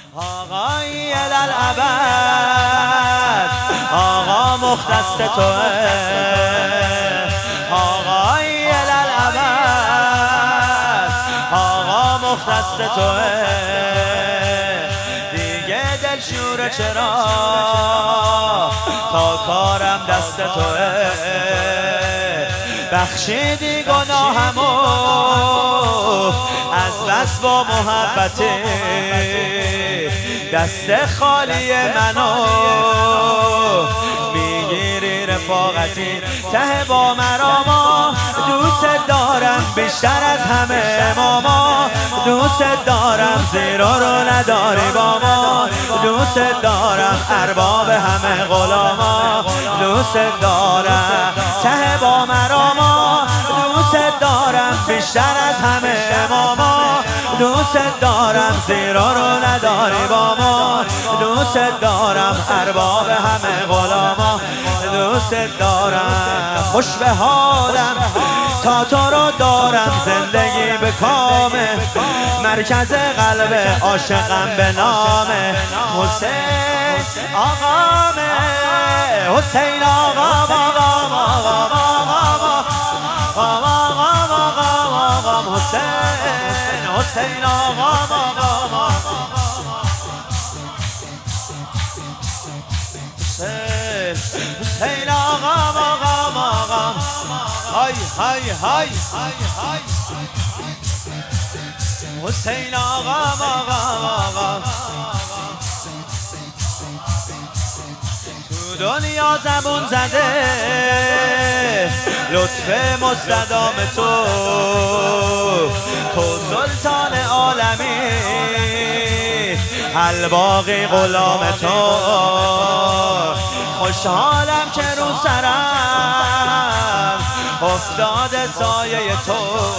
آقای الالعبد آقا مختص توه، آقای الالعبد آقا مختص توه، دیگه دلشور چرا تا کارم دست توه، بخشیدی گناهمو از بس با محبتی، دست خالی منو میگیری رفاقتی، ته با مراما دوست دارم بیشتر از همه ماما، دوست دارم زیرا رو نداری با ما، دوست دارم ارباب همه غلاما، دوست دارم ته با مراما دوست دارم بیشتر از همه ماما، دوست دارم زیرا رو نداری با ما، دوست دارم ارباب همه غلاما، دوست دارم خوش به حالم تا تو رو دارم، زندگی به کامه مرکز قلب عاشقم به نام حسین آقامه، حسین آقام آقام آقام آقام آقام آقام حسین حسین آقام آقام حسین آقام آقام آقام های های های حسین آقام آقام آقام، تو دنیا زبون زده لطف مستدام تو، تو سلطان عالمی الباقی غلام تو، خوشحالم که رو سرم افتاده سایه تو،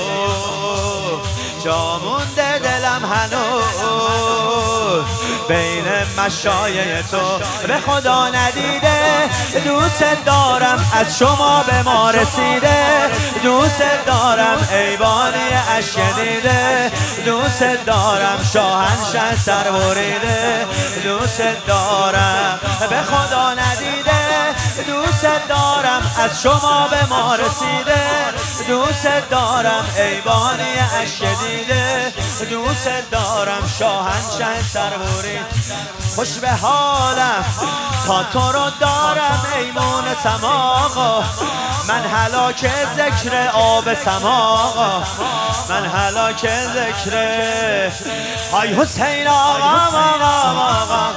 جا مونده دلم هنوز بین مشایه تو، به خدا ندیده دوست دارم از شما به ما رسیده، دوست دارم ایوانی اشک دیده، دوست دارم شاهنشه سر بریده، دوست دارم به خدا ندیده دوست دارم از شما به ما رسیده، دوست دارم ایوانی اشک دیده، دوست دارم شاهنشه سر برید، خوش به حالم تا تو رو دارم ایمون سماقا، من هلاک ذکر آب سماقا، من هلاک ذکر های حسین آقام آقام آقام.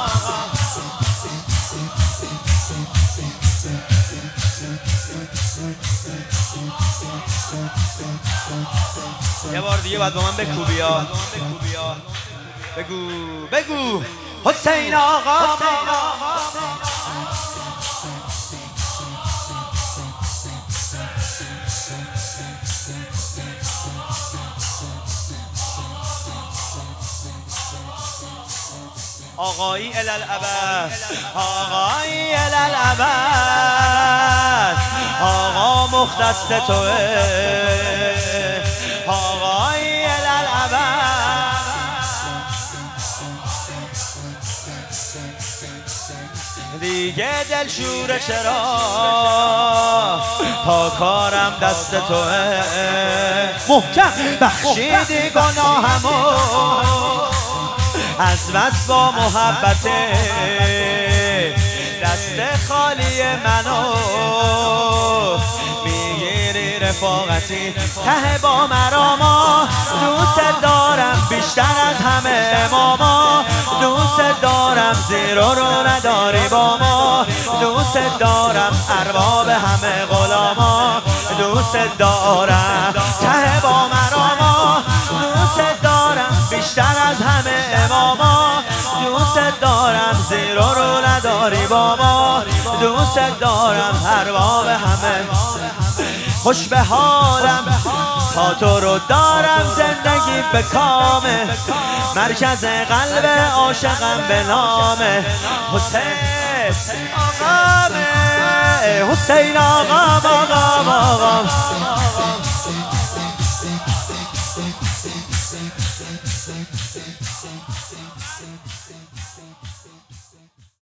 یه بار دیگه باید با من بکوبی ها، بگو بگو حسین آقا آقایی الالعبد آقایی الالعبد آقا مختص توه، آقای الالعبد دیگه دلشور چرا تا کارم دست توه، محکم بخشیدی گناهمو از بس با محبته، دست خالی منو میگیری رفاقتی، ته با مراما دوست دارم بیشتر از همه ماما، دوست دارم زیرا رو نداری با ما، دوست دارم ارباب همه غلاما، دوست دارم ته با مراما دوست دارم بیشتر از همه ماما، دوست دارم زیرا رو نداری با ما، دوست دارم ارباب همه، خوش به حالم تا تو رو دارم، زندگی به کامه مرکز قلب عاشقم به نام حسین آقامه، حسین آقام آقام آقام